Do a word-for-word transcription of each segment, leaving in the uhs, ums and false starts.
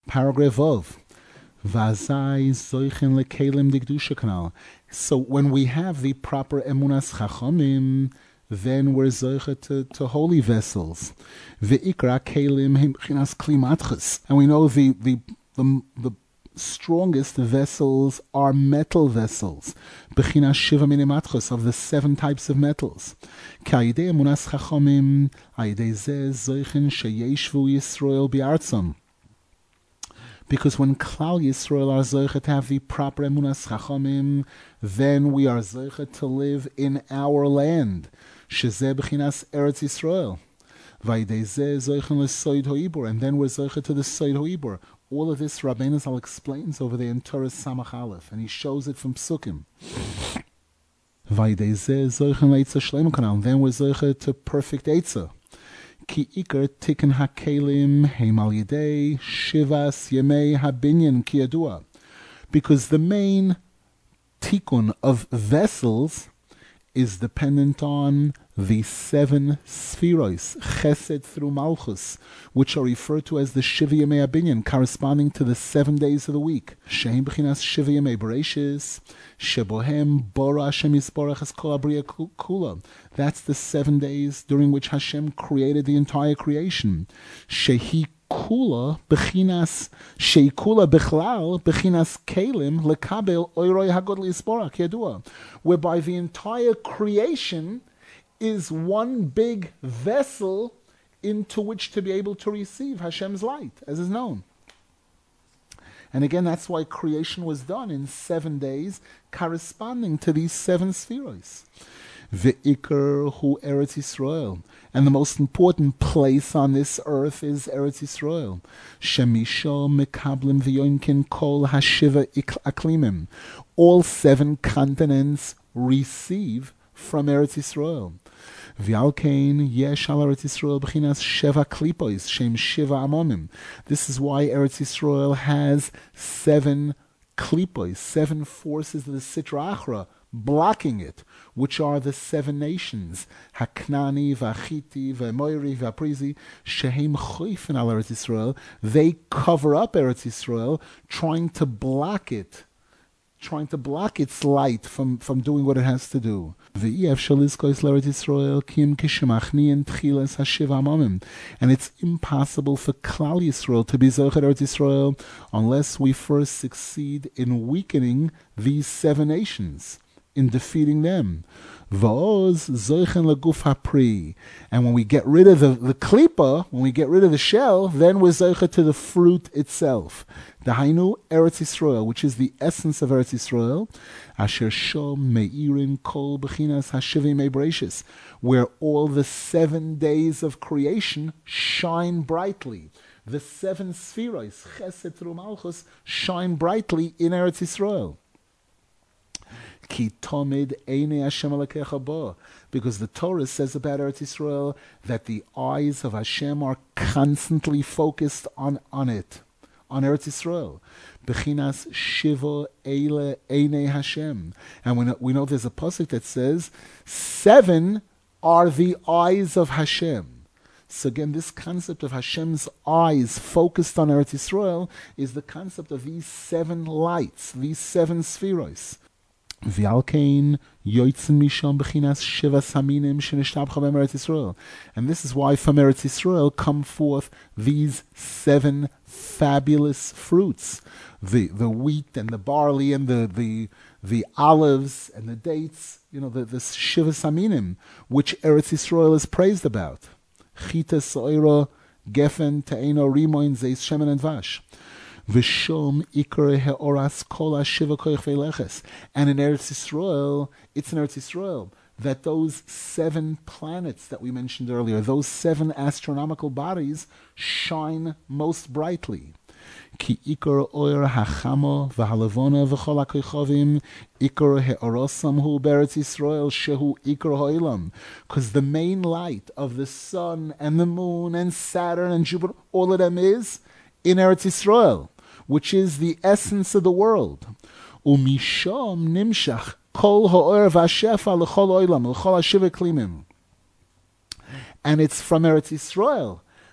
Paragraph Vov. Vazai zoichen lekelim digdusha kanal. So when we have the proper emunas chachamim, then we're zoicha to, to holy vessels. Ve'ikra kelim himchinas klimatchus. And we know the, the, the, the strongest vessels are metal vessels. Bechinas shiva minimatchus, of the seven types of metals. Ka'idei emunas chachamim, aidei zeh zoichen sheyeshvu Yisrael bi'artzam. Because when Klal Yisrael are zoicha to have the proper emunas chachamim, then we are zoicha to live in our land. Shezeh b'chinas Eretz Yisrael. Vayidei zeh zoichen lesoid ho'ibur, and then we're zoicha to the soid ho'ibur. All of this Rabbeinu Zal explains over there in Torah Samach Aleph, and he shows it from Psukim. Vayidei zeh zoichen le'etzah shleima kanal, and then we're zoicha to perfect etzah. Ki ikar tikkun hakelim heim al yidei shivas yemei habinyan ki yadua. Because the main tikkun of vessels is dependent on the seven spheros, chesed through malchus, which are referred to as the shiva yemei habinyan, corresponding to the seven days of the week. Shehem b'chinas shiva yemei bereishis, shebohem bora Hashem yisborach es kol abriya kula. That's the seven days during which Hashem created the entire creation. Shehi kula b'chinas, shehi kula b'chlal b'chinas kelim lekabel oiroi hagod yisborach yadua, whereby the entire creation is one big vessel into which to be able to receive Hashem's light, as is known. And again, that's why creation was done in seven days, corresponding to these seven spheres. Ve'ikar hu Eretz Yisrael. And the most important place on this earth is Eretz Yisrael. Shemisho mekablim v'yonkin kol hashiva aklimim. All seven continents receive from Eretz Yisrael. V'alkein yesh al Eretz Yisrael b'chinas sheva klipos shem shiva amonim. This is why Eretz Yisrael has seven klipos, seven forces of the Sitra Achra blocking it, which are the seven nations: Haknani, V'Achiti, V'Moiri, V'Aprizi, shehem choifen al Eretz Yisrael. They cover up Eretz Yisrael, trying to block it. trying to block its light from, from doing what it has to do. And it's impossible for Klal Yisrael to be Zocher Eretz Yisrael unless we first succeed in weakening these seven nations, in defeating them. And when we get rid of the, the klipa, when we get rid of the shell, then we're Zocher to the fruit itself. Dahainu Eretz Yisrael, which is the essence of Eretz Yisrael, Asher Shom Meirin Kol Bechinas Hashivim Ebreshis, where all the seven days of creation shine brightly. The seven spheros, Chesed through Malchus, shine brightly in Eretz Yisrael. Ki tomid einei Hashem alakecha bo, because the Torah says about Eretz Yisrael that the eyes of Hashem are constantly focused on, on it, on Eretz Yisrael. Bechinas shiva eile einei Hashem. And we know, we know there's a pasuk that says, seven are the eyes of Hashem. So again, this concept of Hashem's eyes focused on Eretz Yisrael is the concept of these seven lights, these seven spheros. V'alkein yoitzen misham b'chinas shiva saminim shenishtabcha b'Eretz Yisrael, and this is why from Eretz Yisrael come forth these seven fabulous fruits: the the wheat and the barley and the the the olives and the dates. You know, the the shiva saminim, which Eretz Yisrael is praised about: chita, soira, gefen, te'eno, rimoin, zeis, shemen, and vash. V'shom ikar he'oras kol shiva koich ve'leches. And in Eretz Yisrael, it's in Eretz Yisrael that those seven planets that we mentioned earlier, those seven astronomical bodies, shine most brightly. Ki ikar oir hachamo v'halavona v'chol ha'koichovim ikar he'orosam hu be'eretz Yisrael shehu ikar ha'olam. Because the main light of the sun and the moon and Saturn and Jupiter, all of them is in Eretz Yisrael, which is the essence of the world. Umisham nimshach kol ha'or v'ashefa l'chol oilam l'chol hashiva klimim. And it's from Eretz Yisrael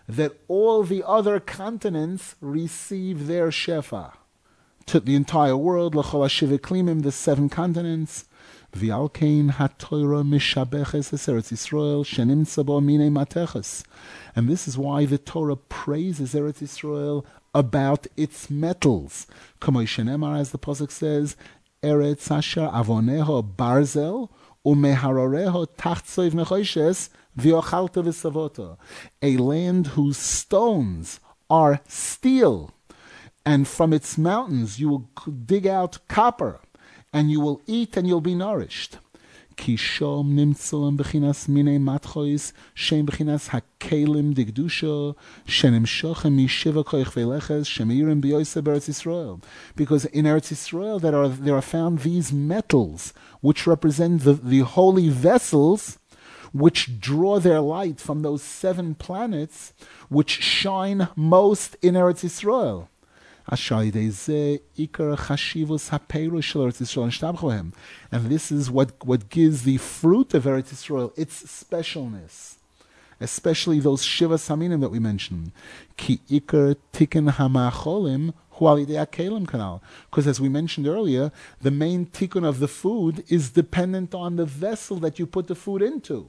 that all the other continents receive their shefa. To the entire world, l'chol hashiva klimim, the seven continents. V'alkein haTorah mishabeches es Eretz Yisrael shenimtza bo minei mateches. And this is why the Torah praises Eretz Yisrael about its metals. K'may shenemar, as the pasuk says, Eretz asher avoneho barzel umeharoreho tachtsoiv nechoshes v'ochalta v'savota. A land whose stones are steel, and from its mountains you will dig out copper, and you will eat and you'll be nourished. Ki shom nimtzoim b'chinas minei matchois shem b'chinas hakelim digdusha shenimshochem mishiva koich veleches shemeirim b'yoyse b'Eretz Yisrael. Because in Eretz Yisrael there are, there are found these metals which represent the, the holy vessels which draw their light from those seven planets which shine most in Eretz Yisrael. And this is what, what gives the fruit of Eretz Yisrael its specialness, especially those Shiva Saminim that we mentioned. Ki ikar tikkun hamacholim hu al yidei hakelim kanal. Because as we mentioned earlier, the main tikkun of the food is dependent on the vessel that you put the food into.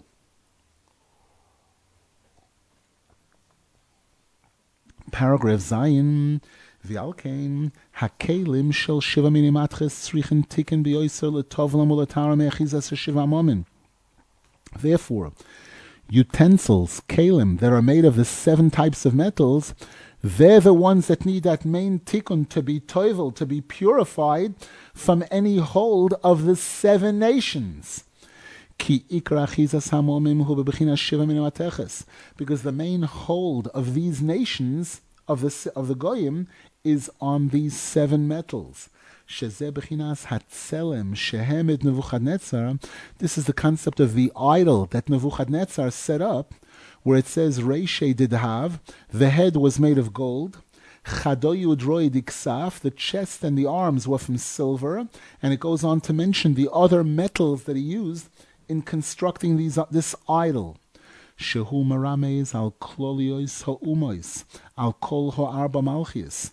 Paragraph Zayin. V'alkein hakelim shel shiva mini matches tzrichen tikkun b'yoyser l'tovlam u'latara me'achizas shiva amomin. Therefore, utensils, kelim, that are made of the seven types of metals, they're the ones that need that main tikkun to be toivel, to be purified from any hold of the seven nations. Ki ikra achizas hamomim hu b'bechinas shiva mini mateches. Because the main hold of these nations, of the of the goyim, is on these seven metals. Shezeh bechinas hatzelem shehem Nebuchadnezzar. This is the concept of the idol that Nebuchadnezzar set up, where it says Reishe did have, the head was made of gold, Chadoyu droid iksaf, the chest and the arms were from silver, and it goes on to mention the other metals that he used in constructing these uh, this idol. Shehu marames al klolios ha'umois, al kol ha'arba malchias.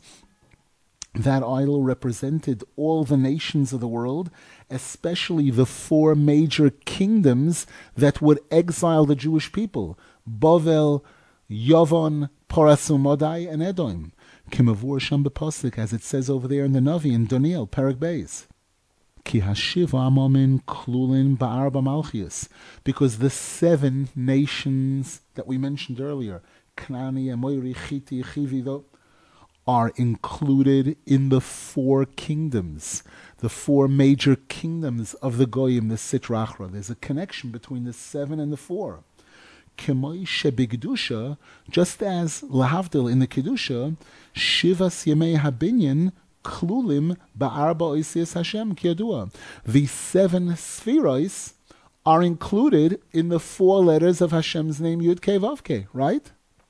That idol represented all the nations of the world, especially the four major kingdoms that would exile the Jewish people: Bavel, Yavon, Parasumodai, and Edom. Kimavur Sham B'Poslik, as it says over there in the Navi in Daniel, Perek Beis. Ki hashiva amomin klulin ba'arba malchias, because the seven nations that we mentioned earlier, Knani, Amoiri, Chiti, Chivi, are included in the four kingdoms, the four major kingdoms of the Goyim, the Sitra Achra. There's a connection between the seven and the four. Kemoi shebigdusha, just as lahavdil in the Kedusha, Shivas Yemei Habinyan Klulim Ba'arba Oisias Hashem Kiyadua. The seven spherois are included in the four letters of Hashem's name Yud Kei Vav Kei, right?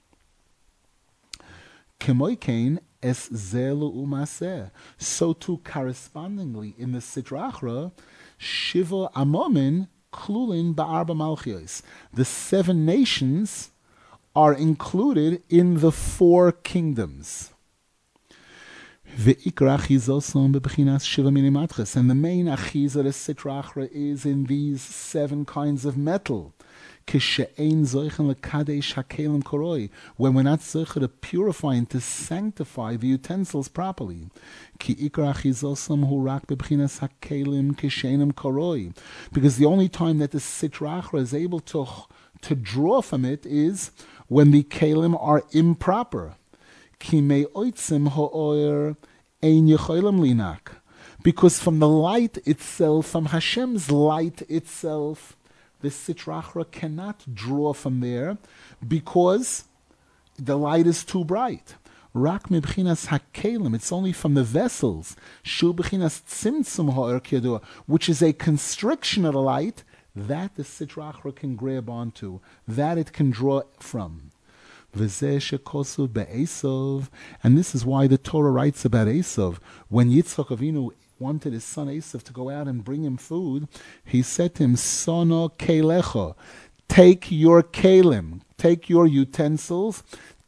Kemoikein es zelu umaseh. So too, correspondingly, in the Sitra Achra, Shiva Amomin Klulin Ba'arba Malchios. The seven nations are included in the four kingdoms. And the main achiza of the Sitra Achra is in these seven kinds of metal. When we're not zocher to purify and to sanctify the utensils properly. Because the only time that the Sitra Achra is able to, to draw from it is when the kelim are improper. Because from the light itself, from Hashem's light itself, the Sitra Achra cannot draw from there because the light is too bright. Rak mibchinas hakelim, it's only from the vessels, shu b'chinas tzimtzum ha'er kiyadua, which is a constriction of the light, that the Sitra Achra can grab onto, that it can draw from. V'zeh shekosu be'esov, and this is why the Torah writes about Esov. When Yitzchak Avinu wanted his son Esav to go out and bring him food, he said to him, Sono kelecho, take your kelim, take your utensils,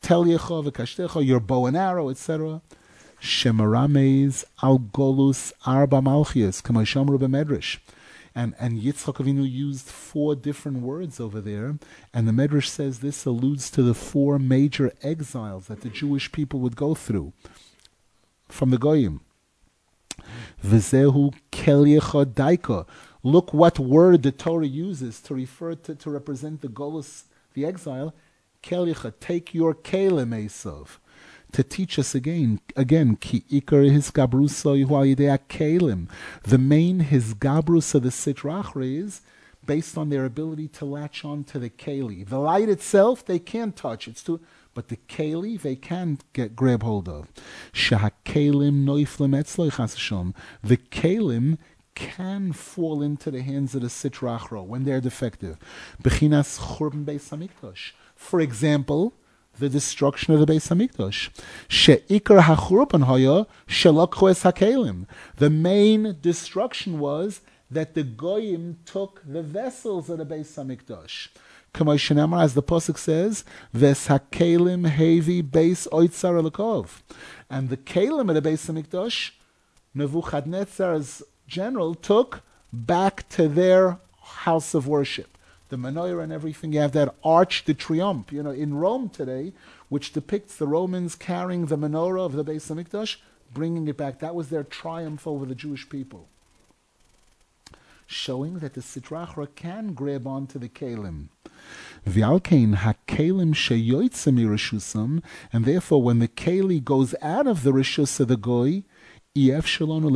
telyecha v'kashtecha, your bow and arrow, et cetera. Shemarames al golus arba malchias, k'mo shamru b'medrash. And, and Yitzchak Avinu used four different words over there, and the Medrash says this alludes to the four major exiles that the Jewish people would go through from the Goyim. V'zehu kelyecha daika. Look what word the Torah uses to refer to, to represent the Golus, the exile. Kelyecha, take your kelim, Esav. To teach us again, again, ki ikar his gabrusa yuhayidea kelim. The main his gabrusa, the sitrachra, is based on their ability to latch on to the keli. The light itself, they can't touch. It's too, but the keli, they can get grab hold of. Shahakelim noiflim etzloi chasashon. The kelim can fall into the hands of the sitrachra when they're defective. Bechinas churban beis hamikdash. For example, the destruction of the Beis Hamikdash. She'ikar hachurban haya shelakhu es hakelim. The main destruction was that the goyim took the vessels of the Beis Hamikdash. K'mo shenemar, as the pasuk says, ves hakelim hevi beis oitzar elokov. And the kelim of the Beis Hamikdash, Nebuchadnezzar's general took back to their house of worship. The menorah and everything, you have that Arch de Triomphe, you know, in Rome today, which depicts the Romans carrying the menorah of the Beis Hamikdash, bringing it back. That was their triumph over the Jewish people. Showing that the Sitrachra can grab onto the Kelim. V'alkein ha-Kelim sheyoytze mirishusam, and therefore when the Keli goes out of the Rishus of the Goy, we are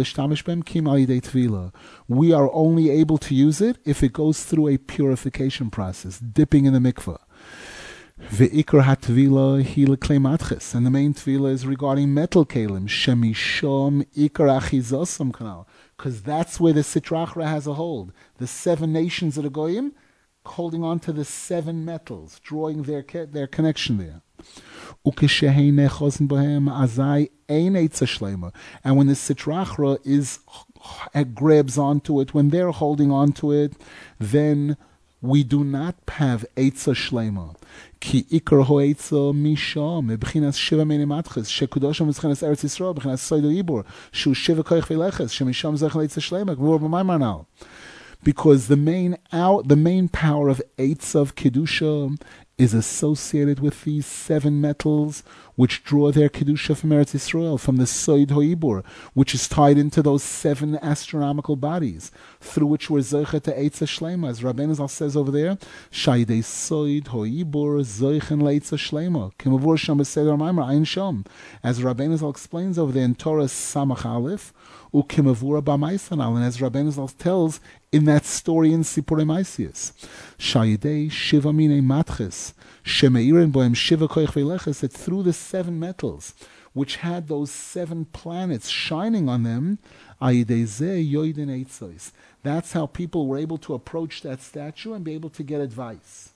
only able to use it if it goes through a purification process, dipping in the mikveh. Ve'ikar hatvila hi leklei matches, and the main tvila is regarding metal kelim. Shemishom ikar achizosam kanal, because that's where the sitrachra has a hold. The seven nations of the goyim holding on to the seven metals, drawing their their connection there. And when the sitrachra is grabs onto it, when they're holding onto it, then we do not have Eitza Shlema. Ki ikar ho'etza misham b'chinas shiva mini matches shekudosham b'chinas Eretz Yisrael b'chinas soido ibor shu shiva koich v'leches shemisham zechel Eitza Shlema gvur b'maymar now. Because the main out, the main power of Eitz of Kedusha is associated with these seven metals which draw their Kedusha from Eretz Yisrael, from the Soid Ho'ibur, which is tied into those seven astronomical bodies, through which we're Zoichet to Eitz Shlema. As Rabbeinu Zal says over there, Shaydei Soid Ho'ibur Zoichen Leitz Shlema, Kimavur Sham B'Seder Maimar Ayin Sham. As Rabbeinu Zal explains over there in Torah Samach Aleph, Ukimavura B'Maisanal, and as Rabbeinu Zal tells in that story in Sipurei Maisius, Shaydei Shiva Mine Matches, Shemeirin Bohem Shiva Koich V'Leches, that through the seven metals, which had those seven planets shining on them, that's how people were able to approach that statue and be able to get advice.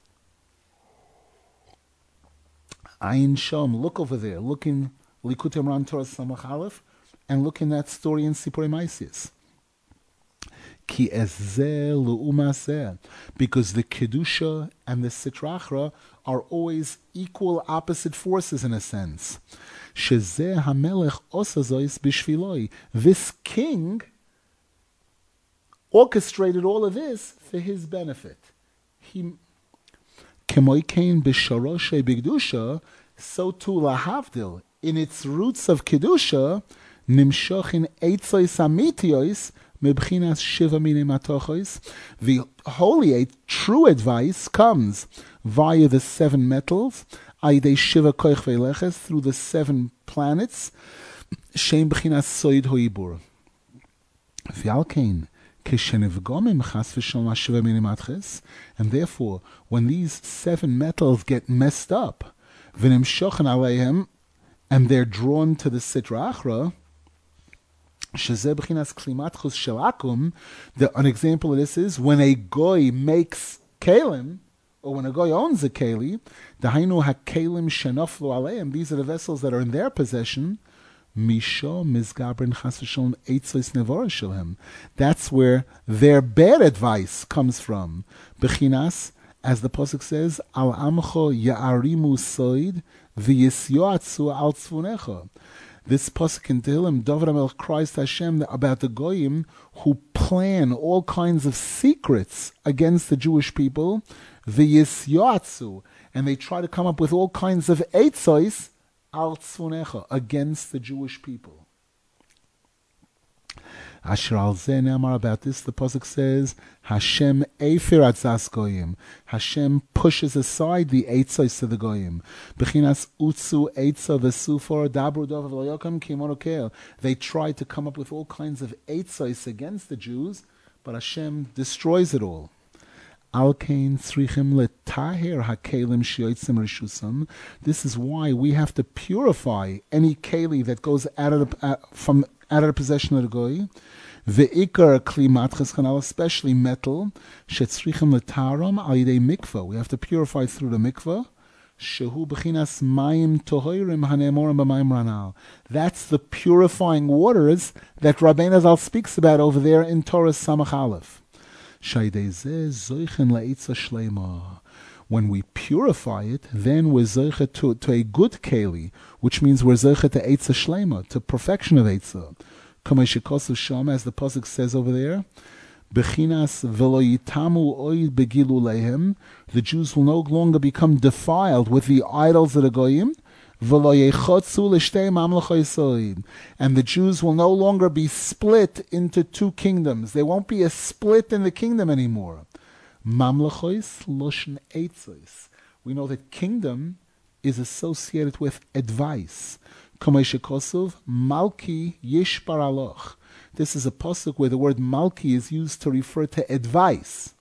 Ayin Shom, look over there, look in Likutei Moharan Torah Samach Aleph, and look in that story in Sipurei Maisius. Ki ezeh lu'umazeh, because the Kedusha and the Sitrachra are always equal opposite forces in a sense. Shezeh hamelech osazois bishviloi. This king orchestrated all of this for his benefit. He kemoikein b'sharoshe b'kedusha, so too lahavdil, in its roots of Kedusha, nimshochin eitzois amitiois, the holy eight, true advice comes via the seven metals, through the seven planets, and therefore, when these seven metals get messed up, and they're drawn to the Sitra Achra, the, an example of this is when a goy makes kalim, or when a goy owns a keli, dahainu hakelim shenoflu aleim, these are the vessels that are in their possession. Misho mizgabrin chas v'sholom eitzos nevora shalhem. That's where their bad advice comes from. Bechinas As the pasuk says, Al amcho ya'arimu soid v'yisyoatzu al tzvunecha. This pasuk in Tehillim, David HaMelech cries to Hashem about the goyim who plan all kinds of secrets against the Jewish people, v'yisyoatzu, and they try to come up with all kinds of eitzos al tzvunecha, against the Jewish people. Asher al zeh ne'amar, about this the pasuk says, Hashem efer atzas goyim. Hashem pushes aside the eitzos of the goyim. Bechinas utzu eitza v'sufor dabru dov v'loyokam kimonokel. They tried to come up with all kinds of eitzos against the Jews, but Hashem destroys it all. Al kein tzrichim letaher hakelim sheyotzim rishusam. This is why we have to purify any keli that goes out of the, uh, from out of the possession of the goy. Ve'ikar kli matches chanal, especially metal. Shetzrichim letaram al yidei mikvah. We have to purify through the mikvah. Shehu bechinas mayim tohorim hanemorim b'mayim ranal. That's the purifying waters that Rabbeinu Zal speaks about over there in Torah Samach Aleph. When we purify it, then we're zeicha to, to a good keli, which means we're zeicha to eitza shlema, to perfection of eitza. As the pasuk says over there, Bechinas velo yitamu oid begilu lehem. The Jews will no longer become defiled with the idols of the goyim. Velo yechotzu l'shtei mamlechos soid. And the Jews will no longer be split into two kingdoms. There won't be a split in the kingdom anymore. Mamlechos loshen eitzos. We know that kingdom is associated with advice. Kamei shekosov malki yishbar aloch. This is a pasuk where the word malki is used to refer to advice.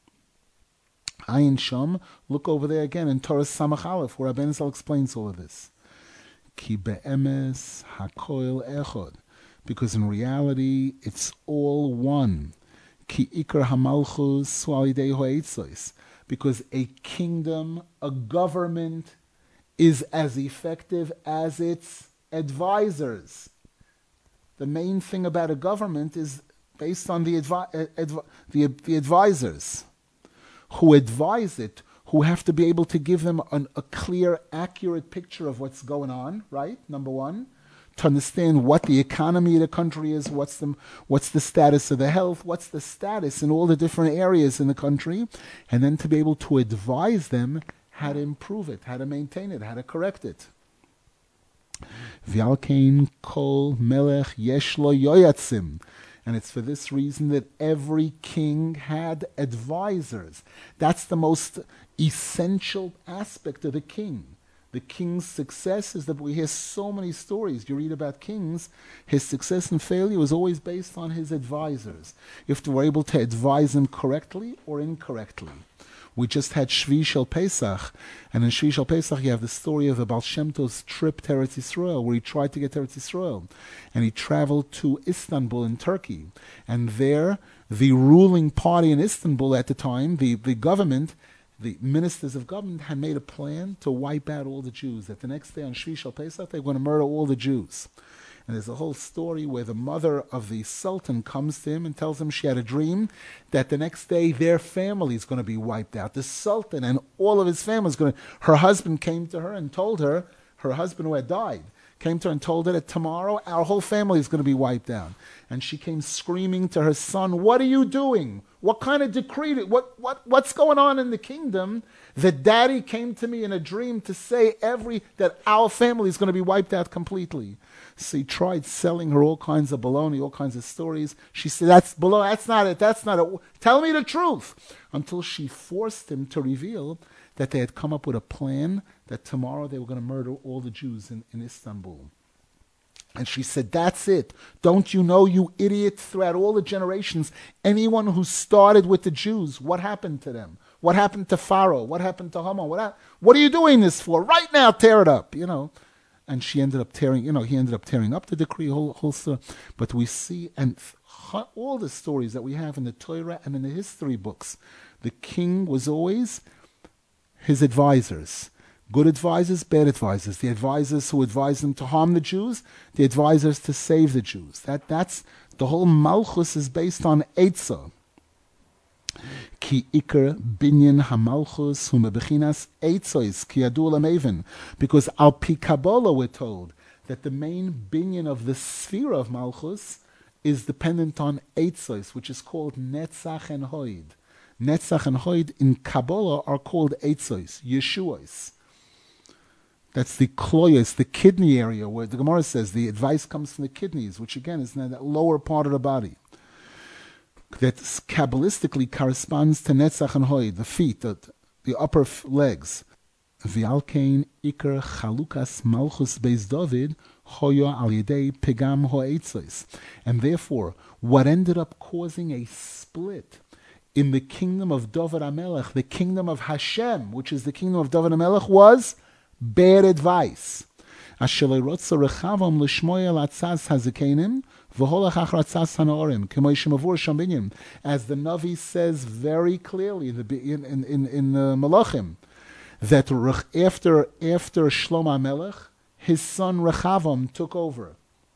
Ayin Sham, look over there again in Torah Samach Aleph, where Rabbeinu Zal explains all of this. Ki be'emes hakoil echod. Because in reality, it's all one. Ki ikar hamalchus sualidei ho'eitzos. Because a kingdom, a government, is as effective as its advisors. The main thing about a government is based on the, advi- adv- the, the advisors who advise it, who have to be able to give them an, a clear, accurate picture of what's going on, right? Number one, to understand what the economy of the country is, what's the, what's the status of the health, what's the status in all the different areas in the country, and then to be able to advise them how to improve it, how to maintain it, how to correct it. V'alkein kol melech yesh lo yoyatzim. And it's for this reason that every king had advisors. That's the most essential aspect of the king. The king's success is that we hear so many stories. You read about kings, his success and failure was always based on his advisors. If they were able to advise him correctly or incorrectly. We just had Shvi Shel Pesach, and in Shvi Shel Pesach you have the story of the Baal Shem Tov's trip to Eretz Yisrael, where he tried to get to Eretz Yisrael. And he traveled to Istanbul in Turkey. And there, the ruling party in Istanbul at the time, the, the government, the ministers of government, had made a plan to wipe out all the Jews. That the next day on Shvi Shel Pesach, they were going to murder all the Jews. And there's a whole story where the mother of the Sultan comes to him and tells him she had a dream that the next day their family is going to be wiped out. The Sultan and all of his family is going to... Her husband came to her and told her, her husband who had died, came to her and told her that tomorrow our whole family is going to be wiped out. And she came screaming to her son, "What are you doing? What kind of decree? Did, what, what, what's going on in the kingdom? That daddy came to me in a dream to say every that our family is going to be wiped out completely." So he tried selling her all kinds of baloney, all kinds of stories. She said, "That's below. That's not it. That's not it. Tell me the truth." Until she forced him to reveal that they had come up with a plan that tomorrow they were going to murder all the Jews in, in Istanbul. And she said, "That's it. Don't you know, you idiot, throughout all the generations, anyone who started with the Jews, what happened to them? What happened to Pharaoh? What happened to Haman? What, ha- what are you doing this for? Right now, tear it up," you know. And she ended up tearing, you know, he ended up tearing up the decree, whole, whole story. But we see, and all the stories that we have in the Torah and in the history books, the king was always his advisors. Good advisors, bad advisors. The advisors who advised them to harm the Jews, the advisors to save the Jews. That That's, the whole Malchus is based on Eitzah. Ki iker binyan hamalchus humebechinas eitzois ki yadu l'maven. Because al pi Kabbalah we're told that the main binyan of the sphere of malchus is dependent on eitzois, which is called netzach and hoid. Netzach and hoid in Kabbalah are called eitzois, yeshuos. That's the kloyos, the kidney area, where the Gemara says the advice comes from the kidneys, which again is in that lower part of the body. That Kabbalistically corresponds to Netzach and Hoid, the feet, the, the upper f- legs. V'alkein ikar chalukas malchus beis David hoyo al yedei pegam ho'etzos. And therefore, what ended up causing a split in the kingdom of David HaMelech, the kingdom of Hashem, which is the kingdom of David HaMelech, was bad advice. As the Navi says very clearly in, the, in, in, in, in uh, Malachim, that after, after Shlomo HaMelech, his son Rechavam took over.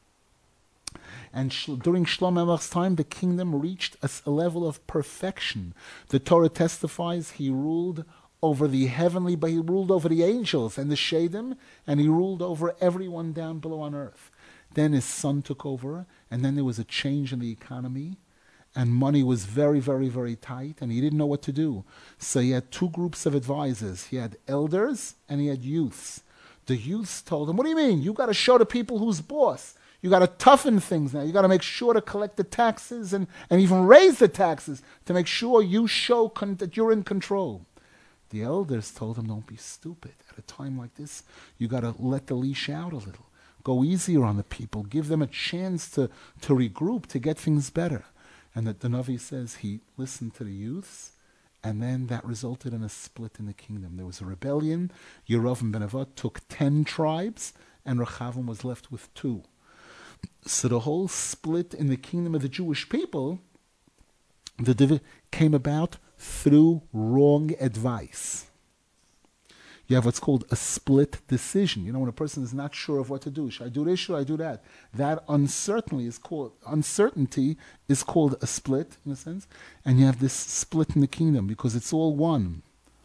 And sh- during Shlomo HaMelech's time, the kingdom reached a, a level of perfection. The Torah testifies he ruled over the heavenly, but he ruled over the angels and the Shadim, and he ruled over everyone down below on earth. Then his son took over, and then there was a change in the economy, and money was very, very, very tight, and he didn't know what to do. So he had two groups of advisors. He had elders, and he had youths. The youths told him, what do you mean? You got to show the people who's boss. You got to toughen things now. You got to make sure to collect the taxes and, and even raise the taxes to make sure you show con- that you're in control. The elders told him, don't be stupid. At a time like this, you got to let the leash out a little. Go easier on the people. Give them a chance to, to regroup, to get things better. And the, the Navi says he listened to the youths, and then that resulted in a split in the kingdom. There was a rebellion. Yerovam ben Nevat took ten tribes, and Rechavam was left with two. So the whole split in the kingdom of the Jewish people, the divi- came about through wrong advice. You have what's called a split decision. You know, when a person is not sure of what to do, should I do this, should I do that? That uncertainty is called uncertainty is called a split, in a sense. And you have this split in the kingdom because it's all one.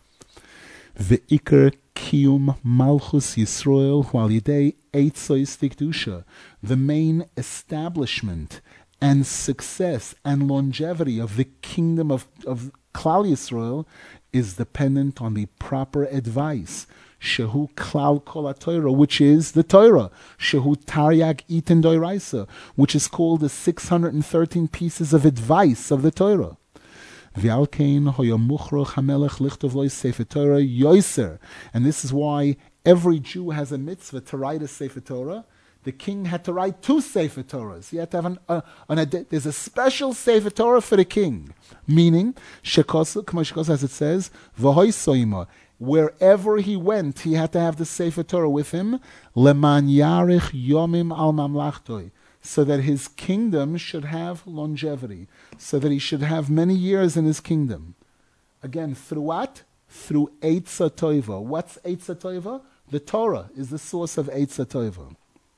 Ve'ikar kiyum malchus Yisrael while yidei eitzois tikdusha. The main establishment and success and longevity of the kingdom of, of Klal Yisrael is dependent on the proper advice. Shehu klal kol haTorah, which is the Torah. Shehu taryag iten doiraisa, which is called the six hundred thirteen pieces of advice of the Torah. V'alkein hoya muchroch hamelech lichtov lo sefer Torah yoiser. And this is why every Jew has a mitzvah to write a sefer Torah. The king had to write two Sefer Torahs. He had to have an, uh, an, a, there's a special Sefer Torah for the king. Meaning, Shekos, as it says, V'hoi soima. Wherever he went, he had to have the Sefer Torah with him. Leman yarich yomim al mamlachtoi. So that his kingdom should have longevity. So that he should have many years in his kingdom. Again, through what? Through Eitzah Toiva. What's Eitzah Toiva? The Torah is the source of Eitzah Toiva.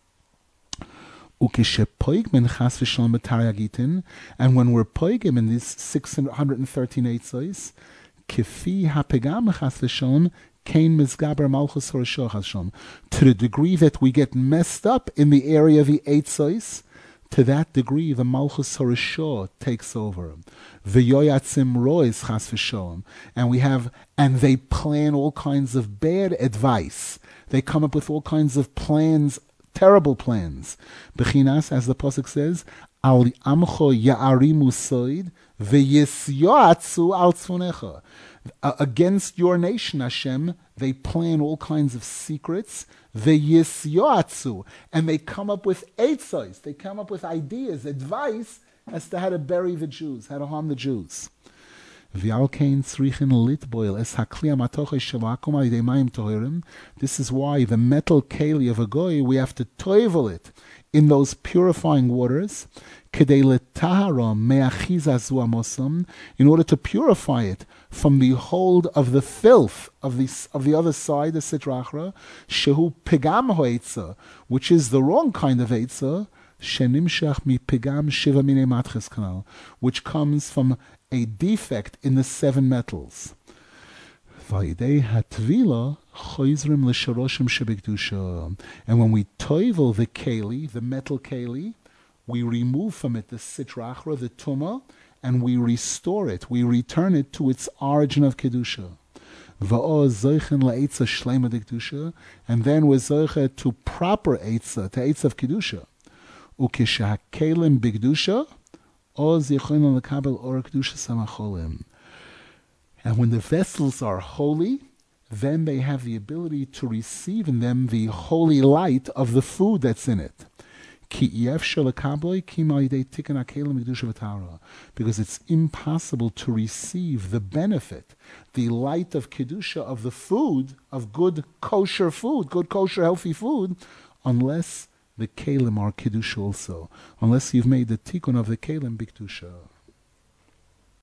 And when we're poigim in these six hundred thirteen eitzos, kifi hapegam chas v'shon kain mizgaber malchus horashah hashon. To the degree that we get messed up in the area of the eitzos, to that degree the malchus horashah takes over. V'yoyatzim rois chas v'shon, and we have, and they plan all kinds of bad advice. They come up with all kinds of plans. Terrible plans. Bechinas, as the Pasuk says, Al amcho ya'arimu soid ve'yisyoatzu al tzvonecha. Against your nation, Hashem, they plan all kinds of secrets. Ve'yisyoatzu. And they come up with eitzos. They come up with ideas, advice as to how to bury the Jews, how to harm the Jews. This is why the metal keli of a goy, we have to toivel it in those purifying waters in order to purify it from the hold of the filth of the, of the other side, the Sitra Achra, shehu pegam ho'etza, which is the wrong kind of etza, which comes from a defect in the seven metals. And when we toivel the keli, the metal keli, we remove from it the sitra achra, the tumah, and we restore it. We return it to its origin of kedusha. And then we're zoche to proper eitzah, to eitzah of kedusha. Ukishakelim bigdusha, oz yechonin lekabel or kedusha samacholim. And when the vessels are holy, then they have the ability to receive in them the holy light of the food that's in it. Because it's impossible to receive the benefit, the light of kedusha of the food, of good kosher food, good kosher healthy food, unless the kelim are kedusha also, unless you've made the tikkun of the kelim b'kedusha.